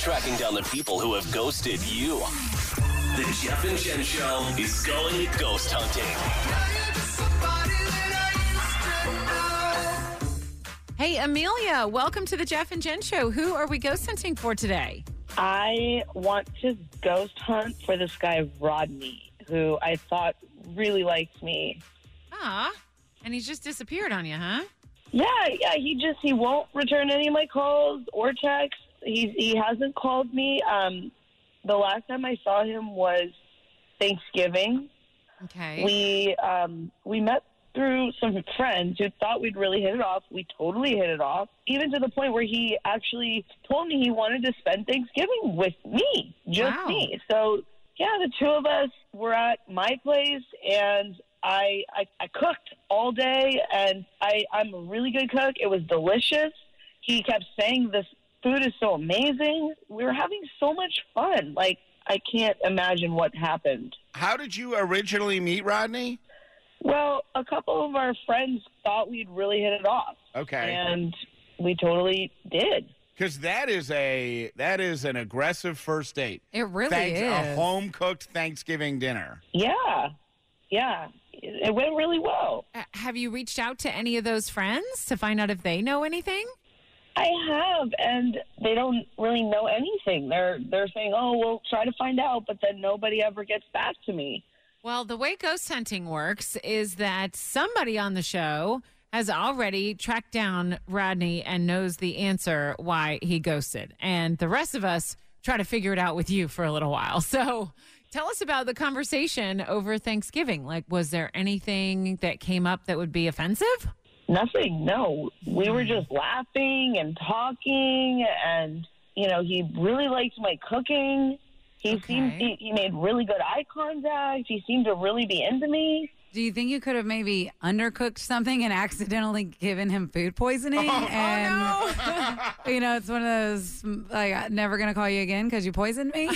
tracking down the people who have ghosted you. The Jeff and Jen Show is going ghost hunting. Hey, Amelia, welcome to the Jeff and Jen Show. Who are we ghost hunting for today? I want to ghost hunt for this guy, Rodney, who I thought really liked me. Ah, and he's just disappeared on you, huh? Yeah, he won't return any of my calls or texts. He hasn't called me. The last time I saw him was Thanksgiving. Okay. We met through some friends who thought we'd really hit it off. We totally hit it off, even to the point where he actually told me he wanted to spend Thanksgiving with me, just me. So, yeah, the two of us were at my place, and I cooked all day, and I'm a really good cook. It was delicious. He kept saying this food is so amazing. We were having so much fun. Like, I can't imagine what happened. How did you originally meet Rodney? Well, a couple of our friends thought we'd really hit it off. Okay. And we totally did. Because that is an aggressive first date. It really is. A home-cooked Thanksgiving dinner. Yeah. It went really well. Have you reached out to any of those friends to find out if they know anything? I have, and they don't really know anything. They're saying, oh, we'll try to find out, but then nobody ever gets back to me. Well, the way ghost hunting works is that somebody on the show has already tracked down Rodney and knows the answer why he ghosted. And the rest of us try to figure it out with you for a little while. So tell us about the conversation over Thanksgiving. Like, was there anything that came up that would be offensive? Nothing, no. We were just laughing and talking, and, he really liked my cooking. He made really good eye contact. He seemed to really be into me. Do you think you could have maybe undercooked something and accidentally given him food poisoning? No. It's one of those, like, never going to call you again because you poisoned me?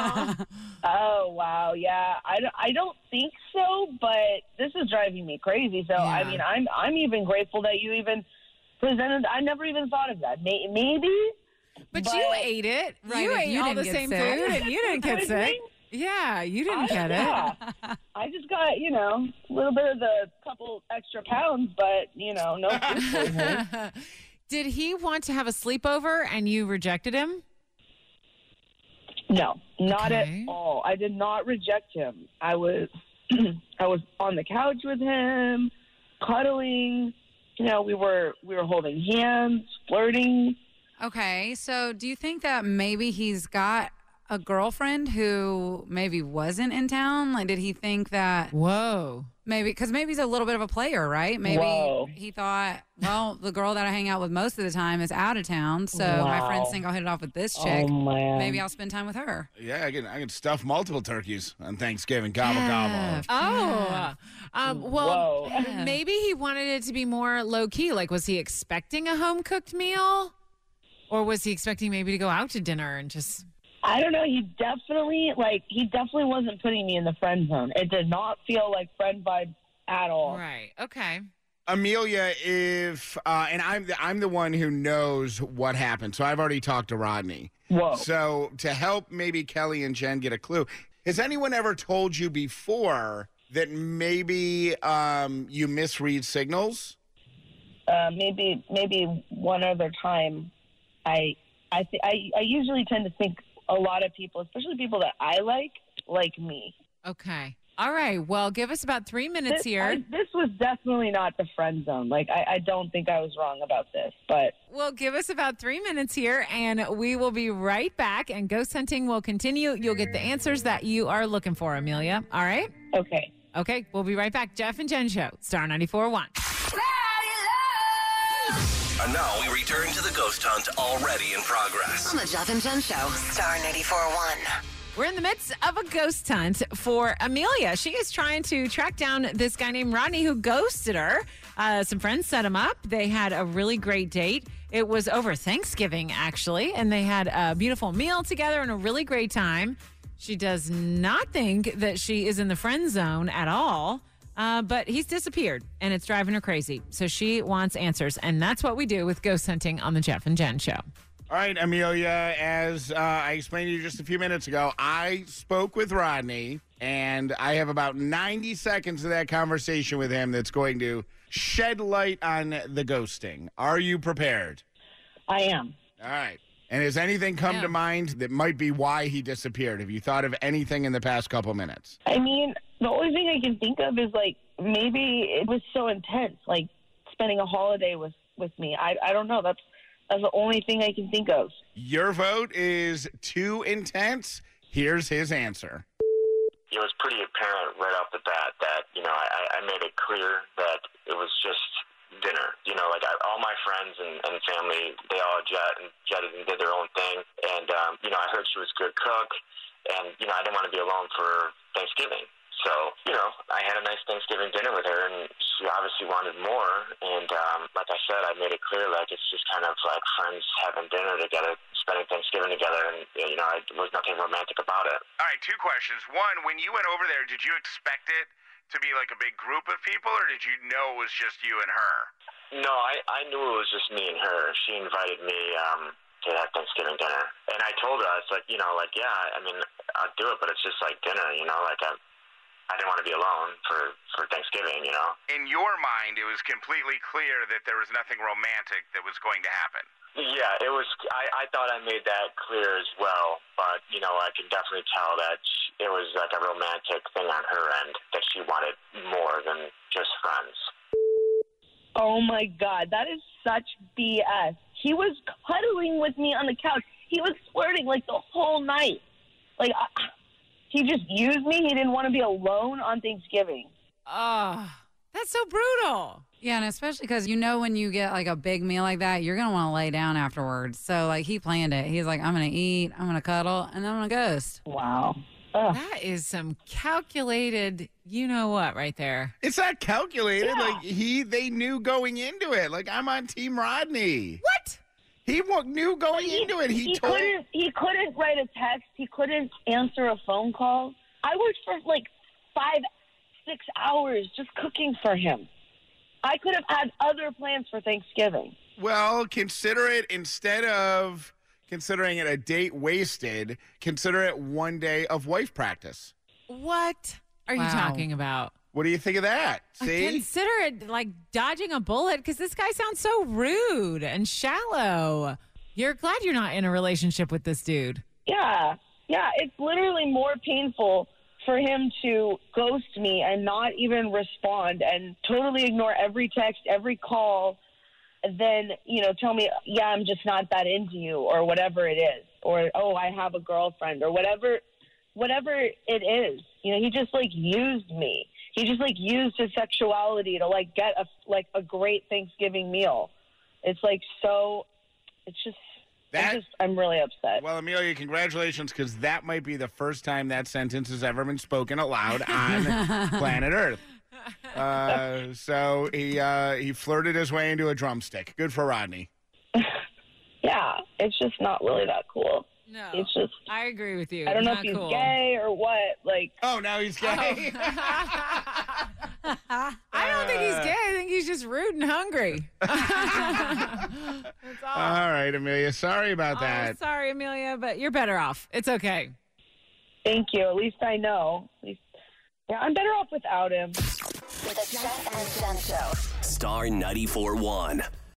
Oh, wow, yeah. I don't think so, but this is driving me crazy. So, Yeah. I mean, I'm even grateful that you even presented. I never even thought of that. Maybe. But you ate it. Right, You but ate you all didn't the get same sick. food, and you didn't get Poisoning? sick. Yeah, you didn't get it. Yeah. I just got, a little bit of the couple extra pounds, but, no food poisoning. Did he want to have a sleepover and you rejected him? No, not Okay. at all. I did not reject him. I was I was on the couch with him, cuddling. We were holding hands, flirting. Okay, so do you think that maybe he's got a girlfriend who maybe wasn't in town? Like, did he think that Whoa. because maybe he's a little bit of a player, right? Maybe Whoa. he thought, well, the girl that I hang out with most of the time is out of town, so my Wow. friends think I'll hit it off with this chick. Oh, man. Maybe I'll spend time with her. Yeah, I can stuff multiple turkeys on Thanksgiving. Gobble, gobble. Oh. Well, Whoa. maybe he wanted it to be more low key. Like, was he expecting a home cooked meal? Or was he expecting maybe to go out to dinner and just... I don't know. He definitely wasn't putting me in the friend zone. It did not feel like friend vibe at all. Right. Okay. Amelia, if and I'm the one who knows what happened, so I've already talked to Rodney. Whoa. So to help maybe Kelly and Jen get a clue, has anyone ever told you before that maybe you misread signals? Maybe one other time. I usually tend to think a lot of people, especially people that I like me. Okay. All right. Well, give us about 3 minutes here. This was definitely not the friend zone. Like, I don't think I was wrong about this, but... Well, give us about 3 minutes here, and we will be right back, and ghost hunting will continue. You'll get the answers that you are looking for, Amelia. All right? Okay. Okay. We'll be right back. Jeff and Jen Show, Star 94.1. And now we return to the ghost hunt already in progress. On the Jeff and Jen Show, Star 94.1. We're in the midst of a ghost hunt for Amelia. She is trying to track down this guy named Rodney who ghosted her. Some friends set him up. They had a really great date. It was over Thanksgiving, actually, and they had a beautiful meal together and a really great time. She does not think that she is in the friend zone at all. But he's disappeared, and it's driving her crazy. So she wants answers, and that's what we do with ghost hunting on the Jeff and Jen Show. All right, Amelia, as I explained to you just a few minutes ago, I spoke with Rodney, and I have about 90 seconds of that conversation with him that's going to shed light on the ghosting. Are you prepared? I am. All right. And has anything come to mind that might be why he disappeared? Have you thought of anything in the past couple minutes? I mean, the only thing I can think of is, like, maybe it was so intense, like spending a holiday with me. I don't know. That's the only thing I can think of. Your vote is too intense. Here's his answer. It was pretty apparent right off the bat that, I made it clear that it was just dinner. All my friends and family, they all jetted and did their own thing. And, I heard she was a good cook. And, I didn't want to be alone for Thanksgiving. So, I had a nice Thanksgiving dinner with her, and she obviously wanted more. And like I said, I made it clear, like, it's just kind of like friends having dinner together, spending Thanksgiving together, and, there was nothing romantic about it. All right, two questions. One, when you went over there, did you expect it to be like a big group of people, or did you know it was just you and her? No, I knew it was just me and her. She invited me to that Thanksgiving dinner. And I told her, I was like, yeah, I mean, I'll do it, but it's just like dinner, I didn't want to be alone for Thanksgiving, In your mind, it was completely clear that there was nothing romantic that was going to happen. Yeah, it was. I thought I made that clear as well, but, I could definitely tell that it was like a romantic thing on her end, that she wanted more than just friends. Oh, my God. That is such BS. He was cuddling with me on the couch. He was flirting, like, the whole night. Like, he just used me. He didn't want to be alone on Thanksgiving. Oh, that's so brutal. Yeah, and especially because when you get like a big meal like that, you're going to want to lay down afterwards. So like he planned it. He's like, I'm going to eat, I'm going to cuddle, and then I'm going to ghost. Wow. Ugh. That is some calculated, you know what, right there. It's not calculated. Yeah. Like they knew going into it. Like, I'm on Team Rodney. What? He knew going into it. He couldn't write a text. He couldn't answer a phone call. I worked for like 5-6 hours just cooking for him. I could have had other plans for Thanksgiving. Well, consider it, instead of considering it a date wasted, consider it one day of wife practice. What are you Wow. talking about? What do you think of that? See? Consider it like dodging a bullet because this guy sounds so rude and shallow. You're glad you're not in a relationship with this dude. Yeah. It's literally more painful for him to ghost me and not even respond and totally ignore every text, every call, than, tell me, yeah, I'm just not that into you, or whatever it is, or, oh, I have a girlfriend, or whatever it is. He just like used me. He just like used his sexuality to like get a great Thanksgiving meal. It's like I'm really upset. Well, Amelia, congratulations, because that might be the first time that sentence has ever been spoken aloud on planet Earth. So he flirted his way into a drumstick. Good for Rodney. Yeah, it's just not really that cool. No, It's just, I agree with you. I don't know Not if he's cool. gay or what. Like, Oh, now he's gay. I don't think he's gay. I think he's just rude and hungry. That's all. All right, Amelia. Sorry about Oh, that. sorry, Amelia, but you're better off. It's okay. thank you. At least I know. Yeah, I'm better off without him. The Jeff and Jen Show. Star 94.1.